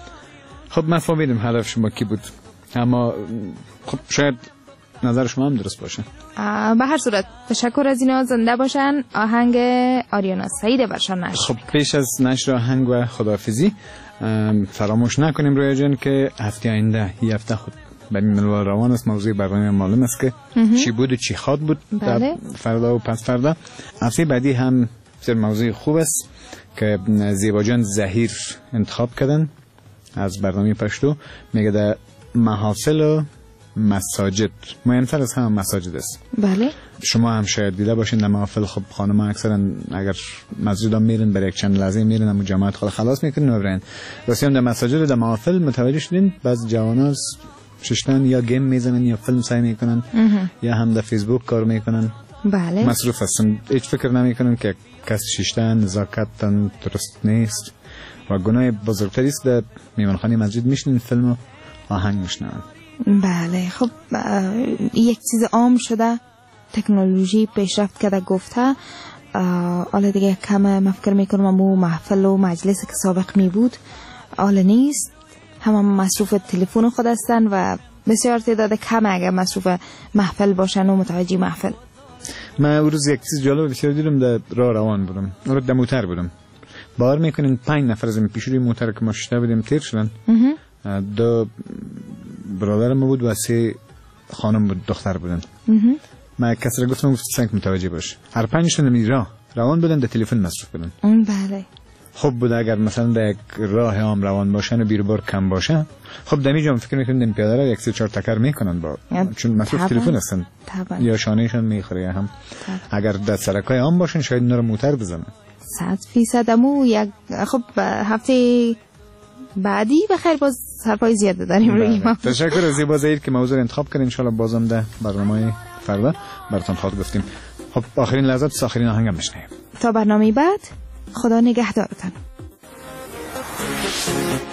خب من فهمیدم هدف شما کی بود، اما خب شاید نظر شما هم درست باشه. به هر صورت تشکر از اینا، زنده باشن. آهنگ آریانا سعید برشان نشر. خب پیش از نشر آهنگ و خداحافظی فراموش نکنیم رویا جان که هفته آینده یه هفته خود بین ملوان روان است. موضوع برنامه معلوم است که چی بود و چی خواد بود. بله. فردا و پس فردا. هفته بعدی هم بسیار موضوع خوب است که زیبا جان زهیر انتخاب کردن از برنامه پشتو. میگه در محافل و مساجد، مهمتر از همه مساجد است. بله. شما هم شاید دیده باشین در محافل خب خانم ها اکثرا اگر مسجد ها میرن برای یک چند لحظه میرن اما جماعت خال خلاص میکنن و برن. راستی هم در مساجد و در محافل متوجه شدین بعض جوانان ششتن یا گیم میزنن یا فیلم سعی میکنن یا هم در فیسبوک کار میکنن. بله. مصروف هستن، هیچ فکر نمیکنن که کس ششتن نزاکت درست نیست و گناه بزرگتری است. در میمانخانه مسجد میشنن فیلم و آهنگ میشنن. بله. خب یک چیز عام شده، تکنولوژی پیشرفت کرده گفته. حالا دیگه کم من فکر میکنم امو محفل و مجلس که سابق می بود حالا نیست. همه مصروف تلفن خود هستن و بسیار تعداد کم اگر مصروف محفل باشن و متوجه محفل. من اون روز یک چیز جالب بسیار دیدم، در راه روان بودم، اون در موتر بودم، باور میکنین پنج نفر از این پیش روی موتر که ما شده بودیم تیر شدن. دو برادر ما بود و سه خانم بود، دختر بودن. من کسی را گفتم گفت سنگ متوجه باش. هر پنجشون می راه روان بودن، در تلفن مصروف بودن. بله. خب بود اگر مثلا در یک راه عام روان باشن و بیربار کم باشن، خب دمی جام فکر میکنم پیاده را یک سه چهار تکر میکنن با چون مصروف تلفن هستن یا شانهشون میخوره یا هم طبعا. اگر در سرکای عام باشن شاید اینا رو موتر بزنن. صد فیصد. امو یک خب هفته بعدی بخیر باز سرپای زیاده داریم روی ما. تشکر از زیبا زهیر که موضوع انتخاب کردین. ان شاء الله بازم ده برنامه فردا براتون خاطر گفتیم. خب آخرین لحظات آخرین آهنگم بشنویم تا برنامه بعد. خدا نگهدارتان.